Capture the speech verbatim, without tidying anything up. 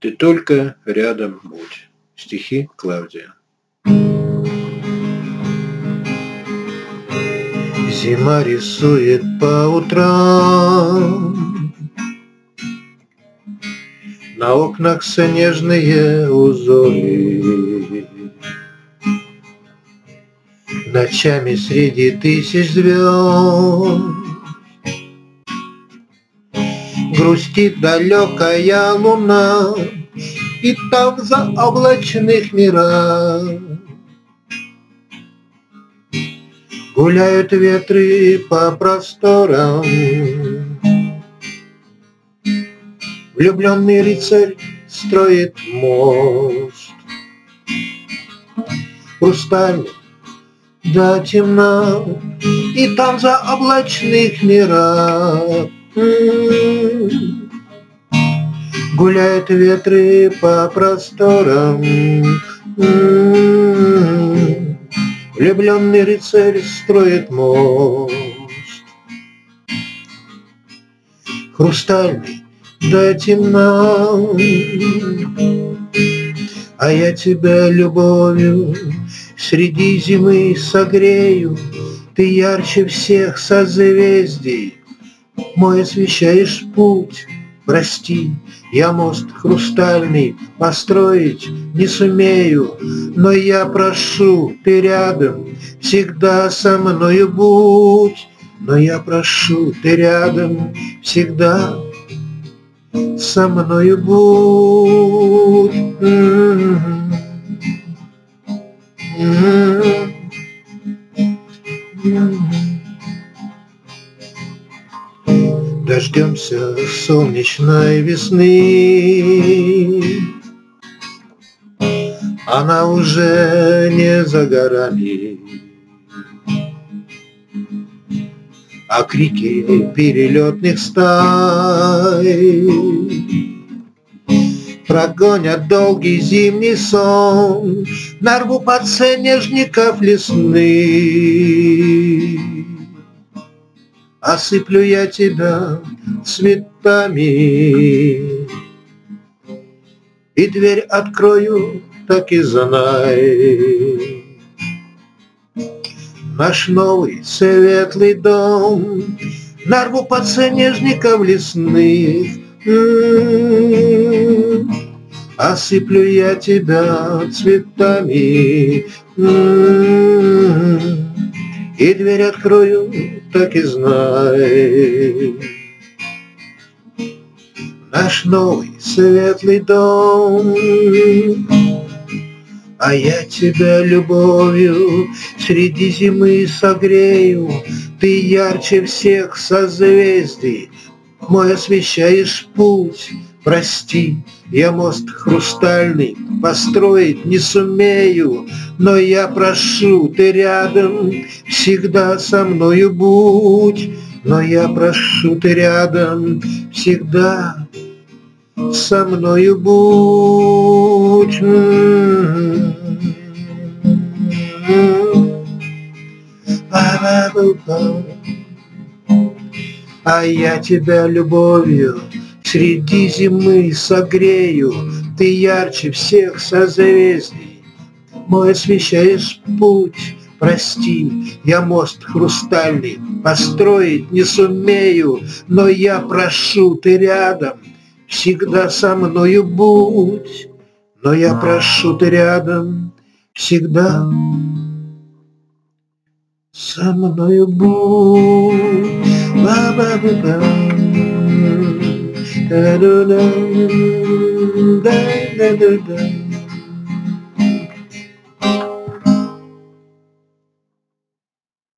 Ты только рядом будь. Стихи Клавдия. Зима рисует по утрам на окнах снежные узоры. Ночами среди тысяч звезд грустит далекая луна, и там в заоблачных мирах гуляют ветры по просторам. Влюбленный рыцарь строит мост, хрустальный до темна, и там за облачных мирах м-м-м, гуляют ветры по просторам. М-м-м, влюбленный рыцарь строит мост, хрустальный до темна, а я тебя любовью среди зимы согрею. Ты ярче всех созвездий, мой освещаешь путь. Прости, я мост хрустальный построить не сумею, но я прошу, ты рядом, всегда со мною будь. Но я прошу, ты рядом, всегда со мною будь. М-м-м. Дождемся солнечной весны, она уже не за горами, а крики перелетных стай прогонят долгий зимний сон на рву подснежников лесных. Осыплю я тебя цветами и дверь открою, так и знай. Наш новый светлый дом на рву подснежников лесных. М-м-м, осыплю я тебя цветами. М-м-м, и дверь открою, так и знай. Наш новый светлый дом, а я тебя любовью среди зимы согрею. Ты ярче всех созвездий, мой освещаешь путь. Прости, я мост хрустальный построить не сумею, но я прошу, ты рядом, всегда со мною будь. Но я прошу, ты рядом, всегда со мною будь. А я тебя любовью среди зимы согрею. Ты ярче всех созвездий, мой освещаешь путь. Прости, я мост хрустальный построить не сумею, но я прошу, ты рядом, всегда со мною будь. Но я прошу, ты рядом, всегда со мною будь. Ba-ba-ba-ba. Da-da-da. Da-da-da-da.